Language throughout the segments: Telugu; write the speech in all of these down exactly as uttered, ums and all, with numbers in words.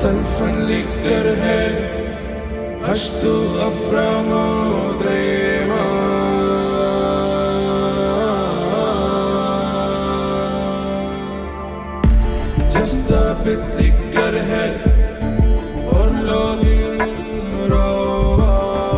सल्फन लिकर है अश्तु अफ्रामोद्रेमा जस्तापित लिकर है और लोगिन रोवा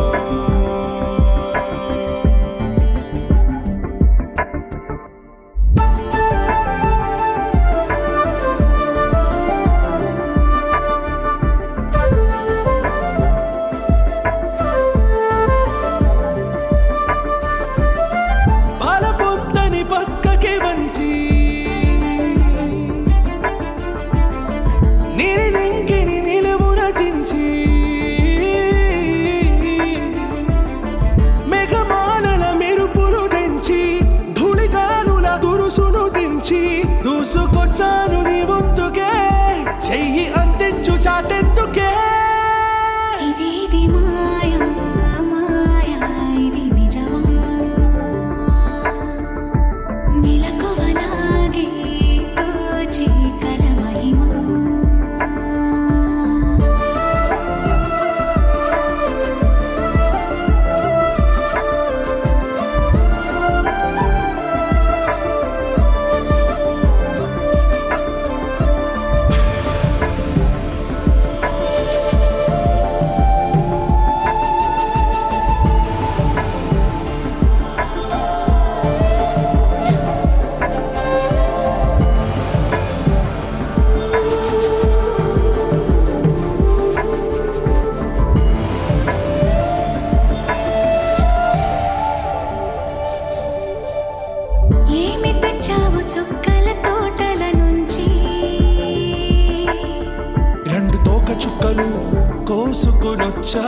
దూసుకొచ్చాను నీ ముందుకే చెయ్యి అందించు చాటెందుకే ఇది ఇది మాయా మాయా ఇది నిజమా మెలకువలాగే తోచి కల మహిమా చుక్కల తోటల నుంచి రెండు తోక చుక్కలు కోసుకొనొచ్చా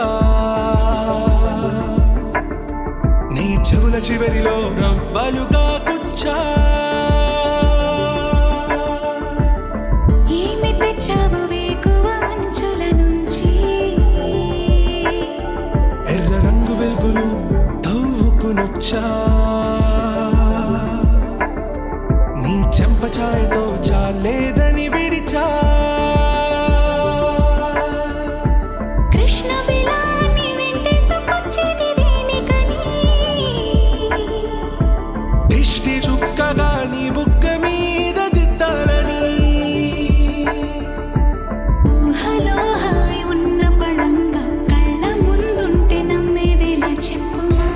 నీ చెవుల చివరిలో రవ్వలుగా గుచ్చా ఏమి తెచ్చావు వేకువ అంచుల నుంచి ఎర్ర రంగు వెలుగులు తవ్వుకునొచ్చా నీ చెంపఛాయతో చాలేదని విడిచా కృష్ణ బిలాని వెంటేసుకొచ్చేది దేనికని దిష్టి చుక్కగా నీ బుగ్గ మీద దిద్దాలని ఊహలో హాయి ఉన్న పళంగా కళ్ళ ముందుంటే నమ్మేదేలా చెప్పుమా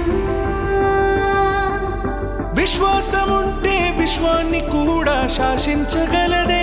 విశ్వాసముంటే విశ్వాన్ని కూడా శాసించగలదే